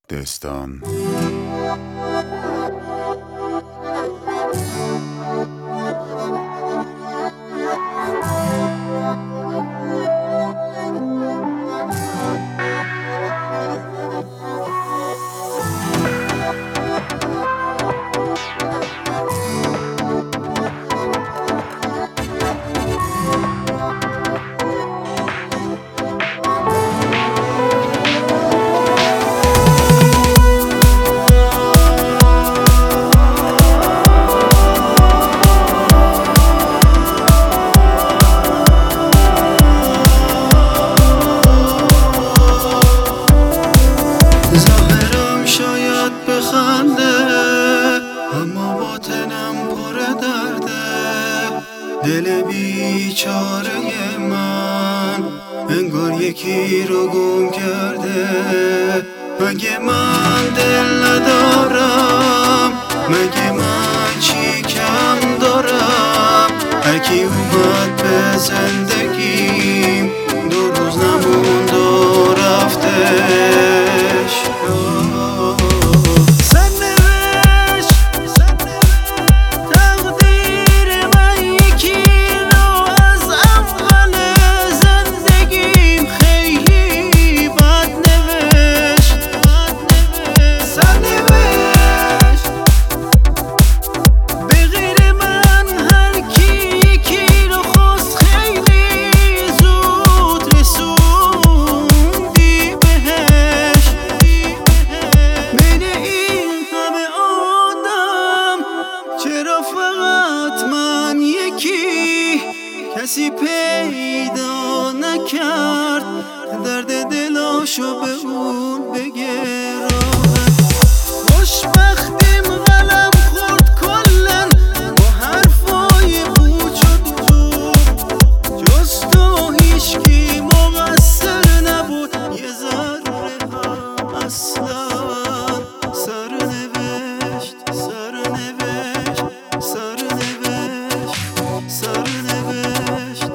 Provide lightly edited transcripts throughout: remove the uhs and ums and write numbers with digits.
دستان ظاهرم شاید بخنده اما باطنم پر درده. دل بیچاره من انگار یکی رو گم کرده. مگه من دل ندارم؟ مگه من چی کم دارم؟ هرکی اومد به زندگیم دو روز نموند و رفتش. کسی پیدا نکرد درد دلاشو به اون بگه راحت. خوشبختیم قلم خورد کلن با حرفای پوچ و دروغ. جز تو هیچکی مقصر نبود یه ذره هم اصلا. سرنوشت سرنوشت سرنوشت سرنوشت.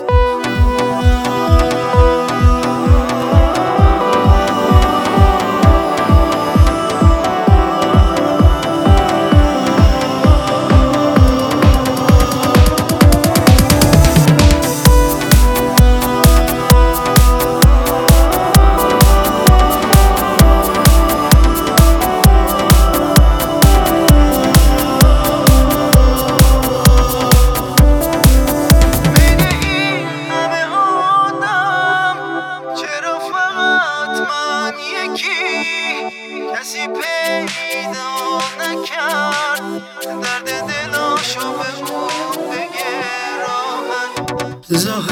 کسی پیدا نکرد درد دلاشو به اون بگه راحت.